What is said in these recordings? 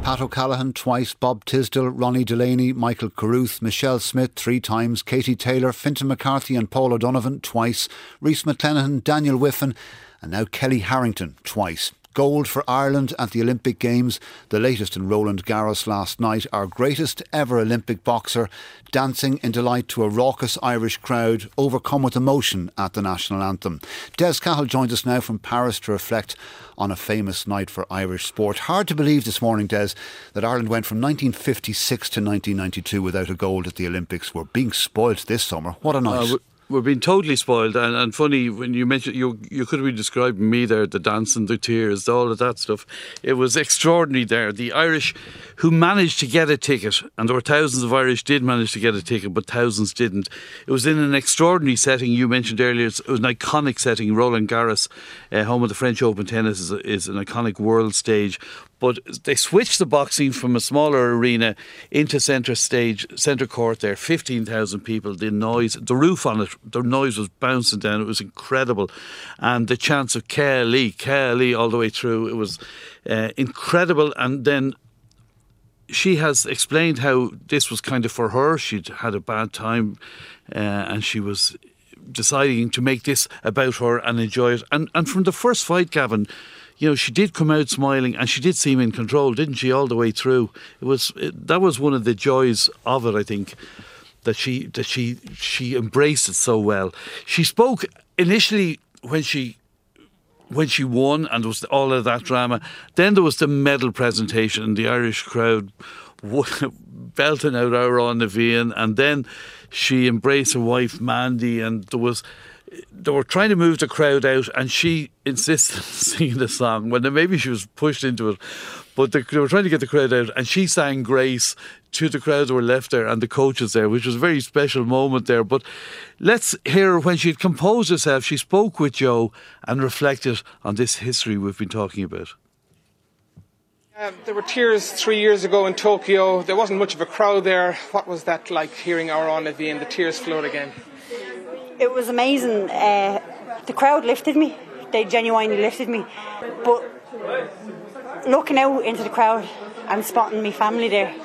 Pat O'Callaghan twice, Bob Tisdall, Ronnie Delaney, Michael Carruth, Michelle Smith 3 times, Katie Taylor, Fintan McCarthy and Paul O'Donovan twice, Rhys McClenaghan, Daniel Whiffen and now Kelly Harrington twice. Gold for Ireland at the Olympic Games, the latest in Roland Garros last night. Our greatest ever Olympic boxer dancing in delight to a raucous Irish crowd, overcome with emotion at the national anthem. Des Cahill joins us now from Paris to reflect on a famous night for Irish sport. Hard to believe this morning, Des, that Ireland went from 1956 to 1992 without a gold at the Olympics. We're being spoilt this summer. What a night. We're being totally spoiled, and funny when you mentioned you could have been describing me there, the dance and the tears, all of that stuff. It was extraordinary there. The Irish who managed to get a ticket, and there were thousands of Irish did manage to get a ticket, but thousands didn't. It was in an extraordinary setting. You mentioned earlier it was an iconic setting. Roland Garros, home of the French Open tennis, is an iconic world stage. But they switched the boxing from a smaller arena into centre court there, 15,000 people, the noise, the roof on it, the noise was bouncing down, it was incredible. And the chants of Kelly all the way through, it was incredible. And then she has explained how this was kind of for her. She'd had a bad time and she was deciding to make this about her and enjoy it. And from the first fight, Gavin, you know, she did come out smiling and she did seem in control, didn't she, all the way through? That was one of the joys of it, I think, that she embraced it so well. She spoke initially when she won, and there was all of that drama. Then there was the medal presentation and the Irish crowd belting out Our On Navíon, and then she embraced her wife Mandy, and they were trying to move the crowd out and she insisted on singing the song when maybe she was pushed into it, but they were trying to get the crowd out and she sang Grace to the crowd that were left there and the coaches there, which was a very special moment there. But let's hear when she had composed herself. She spoke with Joe and reflected on this history we've been talking about. There were tears 3 years ago in Tokyo. There wasn't much of a crowd there. What was that like, hearing Our On Navíon, the tears flowed again? It was amazing. The crowd lifted me. They genuinely lifted me. But looking out into the crowd and spotting my family there,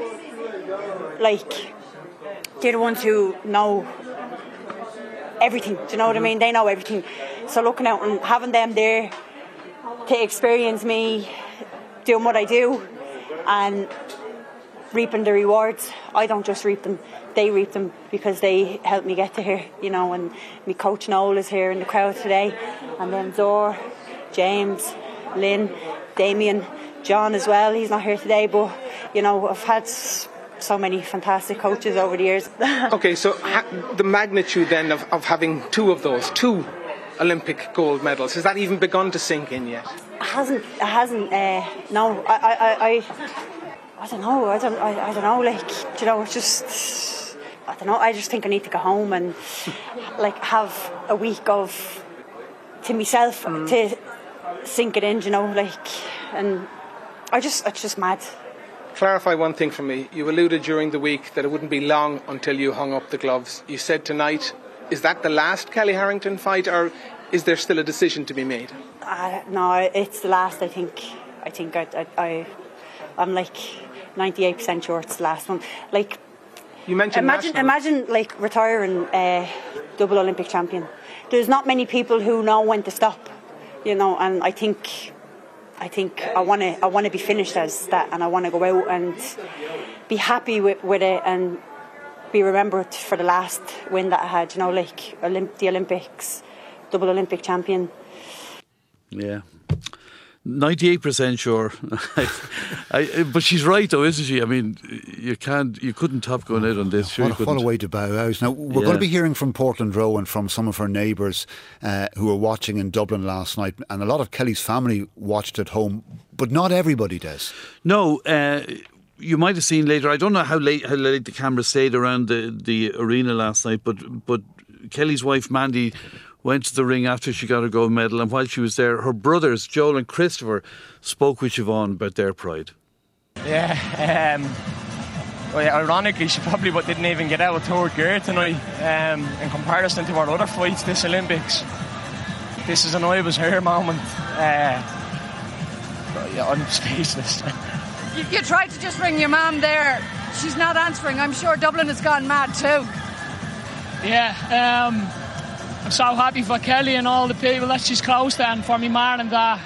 like, they're the ones who know everything. Do you know what I mean? They know everything. So looking out and having them there to experience me doing what I do and reaping the rewards. I don't just reap them, they reap them, because they helped me get to here, you know. And my coach Noel is here in the crowd today, and then Zor, James, Lynn, Damien, John as well. He's not here today, but you know, I've had so many fantastic coaches over the years. Okay, so the magnitude then of having two Olympic gold medals, has that even begun to sink in yet? It hasn't. No, I don't know. I don't know. Like, you know, it's just, I don't know. I just think I need to go home and like have a week of to myself to sink it in. You know, like, and it's just mad. Clarify one thing for me. You alluded during the week that it wouldn't be long until you hung up the gloves. You said tonight, is that the last Kelly Harrington fight, or is there still a decision to be made? No, it's the last. I think I'm like 98% sure it's the last one. Like, you mentioned imagine like retiring double Olympic champion. There's not many people who know when to stop, you know. And I think I want to be finished as that, and I want to go out and be happy with it and be remembered for the last win that I had, you know, like the Olympics, double Olympic champion. Yeah, 98% sure. But she's right though, isn't she? I mean, you couldn't top going out on this. Sure, what a way to bow out. Now we're going to be hearing from Portland Row and from some of her neighbours who were watching in Dublin last night, and a lot of Kelly's family watched at home, but not everybody does. No. You might have seen later, I don't know how late the camera stayed around the arena last night, but Kelly's wife Mandy went to the ring after she got her gold medal, and while she was there, her brothers Joel and Christopher spoke with Siobhan about their pride. Yeah, ironically she probably didn't even get out of third gear tonight. In comparison to our other fights this Olympics, this is an I was here moment. I'm speechless. You tried to just ring your mum there. She's not answering. I'm sure Dublin has gone mad too. Yeah, I'm so happy for Kelly and all the people that she's close to, and for me ma and dad.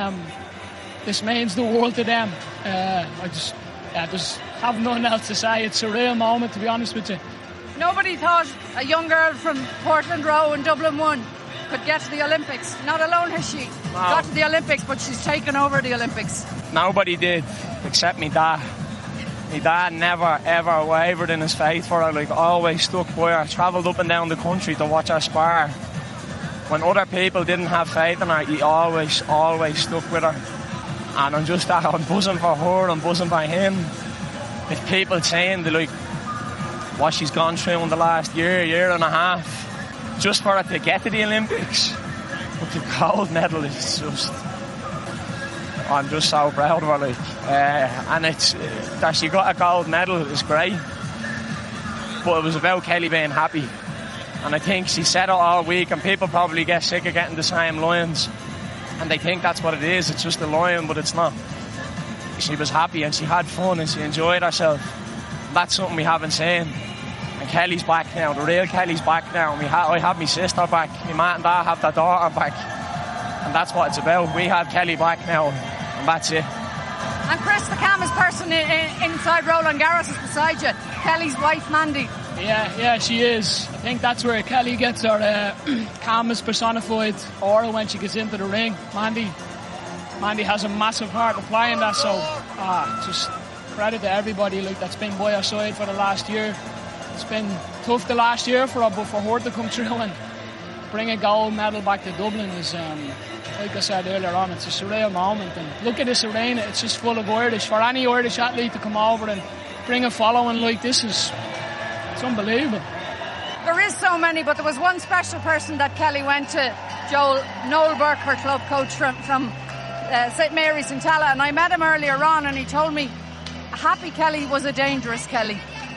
This means the world to them. I just have nothing else to say. It's a real moment, to be honest with you. Nobody thought a young girl from Portland Row and Dublin 1 could get to the Olympics. Not alone has she got to the Olympics, but she's taken over the Olympics. Nobody did, except me dad. My dad never ever wavered in his faith for her, like always stuck by her, travelled up and down the country to watch her spar. When other people didn't have faith in her, he always stuck with her. And I'm just I'm buzzing for her, I'm buzzing for him. If people saying like what she's gone through in the last year and a half, just for her to get to the Olympics with the gold medal is just, I'm just so proud of her, like. And it's that she got a gold medal is great, but it was about Kelly being happy. And I think she said it all week, and people probably get sick of getting the same lines, and they think that's what it is. It's just a line, but it's not. She was happy and she had fun and she enjoyed herself. That's something we haven't seen. And Kelly's back now. The real Kelly's back now. I have my sister back. My mum and dad have their daughter back, and that's what it's about. We have Kelly back now, and that's it. And Chris, the calmest person inside Roland Garros is beside you. Kelly's wife, Mandy. Yeah, she is. I think that's where Kelly gets her calmest personified aura when she gets into the ring. Mandy has a massive part to play in that, so just credit to everybody like that's been by her side for the last year. It's been tough the last year for her, but for her to come through and bring a gold medal back to Dublin is, like I said earlier on, it's a surreal moment. And look at this arena, it's just full of Irish. For any Irish athlete to come over and bring a following like this it's unbelievable. There is so many, but there was one special person that Kelly went to, Noel Burke, her club coach from St Mary's in Tala, and I met him earlier on and he told me a happy Kelly was a dangerous Kelly.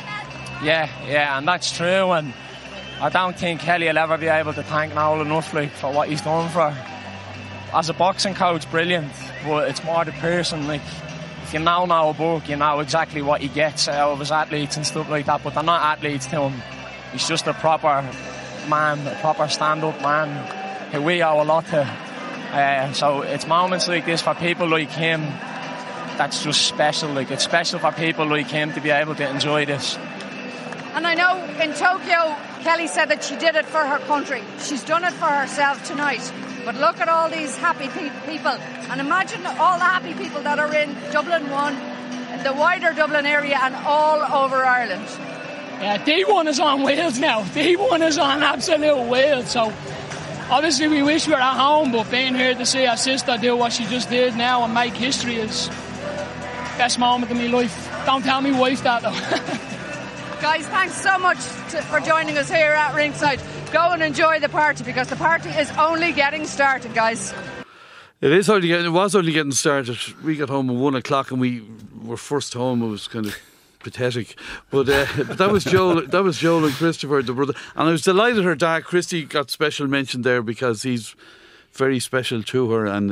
Yeah, and that's true, and I don't think Kelly will ever be able to thank Noel enough for what he's done for her. As a boxing coach, brilliant, but it's more the person. Like, if you know Noel Burke, you know exactly what he gets out of his athletes and stuff like that, but they're not athletes to him. He's just a proper man, a proper stand-up man who we owe a lot to. So it's moments like this for people like him that's just special. Like, it's special for people like him to be able to enjoy this. And I know in Tokyo, Kelly said that she did it for her country. She's done it for herself tonight. But look at all these happy people. And imagine all the happy people that are in Dublin 1, the wider Dublin area and all over Ireland. Yeah, D1 is on wheels now. D1 is on absolute wheels. So obviously we wish we were at home, but being here to see our sister do what she just did now and make history is the best moment of my life. Don't tell me wife that though. Guys, thanks so much for joining us here at ringside. Go and enjoy the party, because the party is only getting started, guys. It was only getting started. We got home at 1 o'clock and we were first home. It was kind of pathetic, but that was Joel and Christopher, the brother, and I was delighted her dad Christy got special mention there because he's very special to her, and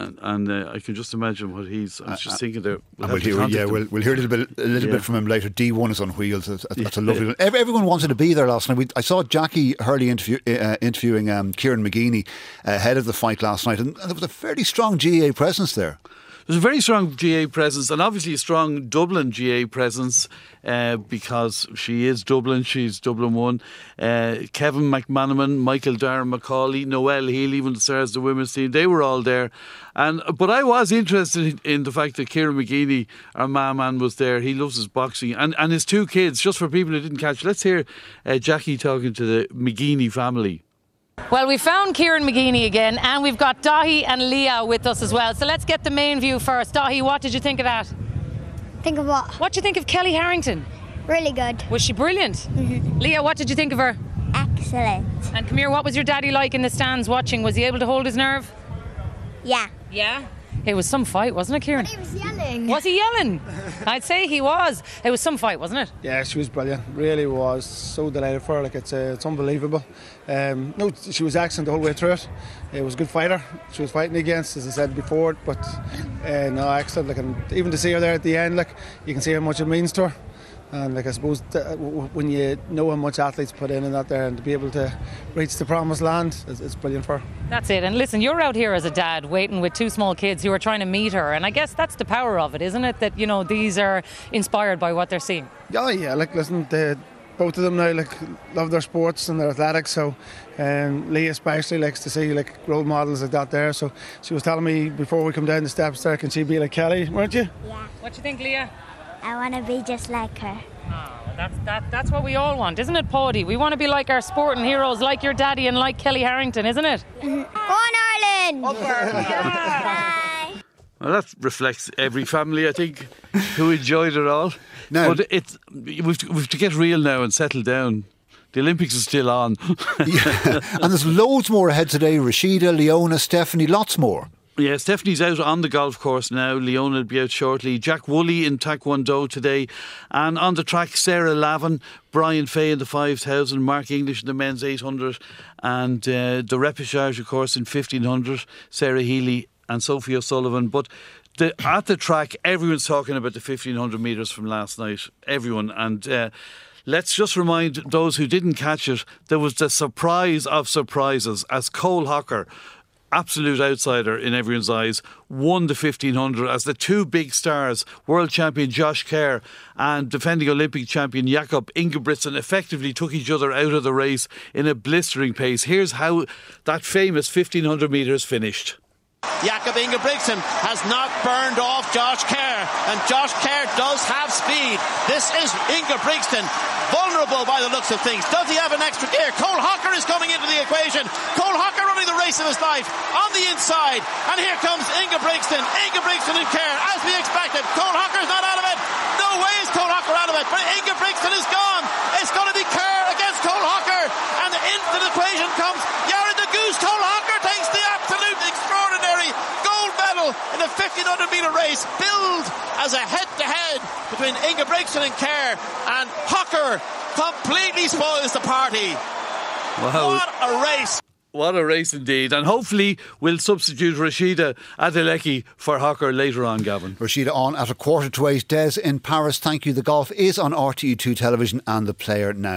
I can just imagine what he's. I was just thinking there. We'll hear a little bit from him later. D1 is on wheels. That's a lovely one. Everyone wanted to be there last night. I saw Jackie Hurley interviewing Kieran McGeeney ahead of the fight last night, and there was a fairly strong GAA presence there. There's a very strong GAA presence, and obviously a strong Dublin GAA presence because she is Dublin, she's Dublin 1. Kevin McManaman, Michael Darren-Macaulay, Noelle Healy, even the stars of the women's team, they were all there. But I was interested in the fact that Kieran McGeeney, our man, was there. He loves his boxing and his two kids. Just for people who didn't catch, let's hear Jackie talking to the McGeeney family. Well, we found Kieran McGeeney again, and we've got Dahi and Leah with us as well. So let's get the main view first. Dahi, what did you think of that? Think of what? What did you think of Kelly Harrington? Really good. Was she brilliant? Mm-hmm. Leah, what did you think of her? Excellent. And come here, what was your daddy like in the stands watching? Was he able to hold his nerve? Yeah. Yeah? It was some fight, wasn't it, Kieran? He was yelling. Was he yelling? I'd say he was. It was some fight, wasn't it? Yeah, she was brilliant. Really was. So delighted for her. Like it's unbelievable. No, she was excellent the whole way through it. It was a good fighter. She was fighting against, as I said before, but no, excellent. Like, and even to see her there at the end, like you can see how much it means to her. And like I suppose when you know how much athletes put in that there, and to be able to reach the promised land, it's brilliant for her. That's it. And listen, you're out here as a dad waiting with 2 small kids who are trying to meet her, and I guess that's the power of it, isn't it? That, you know, these are inspired by what they're seeing. Yeah. Like listen, both of them now like love their sports and their athletics. So, Leah especially likes to see like role models like that there. So she was telling me before we come down the steps there, can she be like Kelly? Weren't you? Yeah. What do you think, Leah? I want to be just like her. Oh, that's what we all want, isn't it, Paddy? We want to be like our sporting heroes, like your daddy and like Kelly Harrington, isn't it? Go on, Ireland! Bye. Well, that reflects every family, I think, who enjoyed it all. No. But we've to get real now and settle down. The Olympics is still on. Yeah. And there's loads more ahead today. Rashida, Leona, Stephanie, lots more. Yeah, Stephanie's out on the golf course now. Leona will be out shortly. Jack Woolley in Taekwondo today. And on the track, Sarah Lavin, Brian Fay in the 5,000, Mark English in the men's 800, and the repechage, of course, in 1,500, Sarah Healy and Sophie O'Sullivan. But at the track, everyone's talking about the 1,500 metres from last night. Everyone. And let's just remind those who didn't catch it, there was the surprise of surprises as Cole Hocker, absolute outsider in everyone's eyes, won the 1,500 as the 2 big stars, world champion Josh Kerr and defending Olympic champion Jakob Ingebrigtsen, effectively took each other out of the race in a blistering pace. Here's how that famous 1,500 metres finished. Jakob Ingebrigtsen has not burned off Josh Kerr, and Josh Kerr does have speed. This is Ingebrigtsen, vulnerable by the looks of things. Does he have an extra gear? Cole Hocker is coming into the equation. Cole Hocker running the race of his life on the inside, and here comes Ingebrigtsen and Kerr, as we expected. Cole Hocker's not out of it. No way is Cole Hocker out of it, but Ingebrigtsen is gone. It's going to be Kerr against Cole Hocker, and into the equation comes Jared the Goose. Cole Hocker takes the absolute extraordinary gold medal in the 1,500 metre race, billed as a head-to-head between Ingebrigtsen and Kerr, and Hocker completely spoils the party. Wow. What a race! What a race indeed. And hopefully we'll substitute Rashida Adelecki for Hocker later on, Gavin. Rashida on at 7:15. Des in Paris, thank you. The golf is on RTE2 television and the Player now.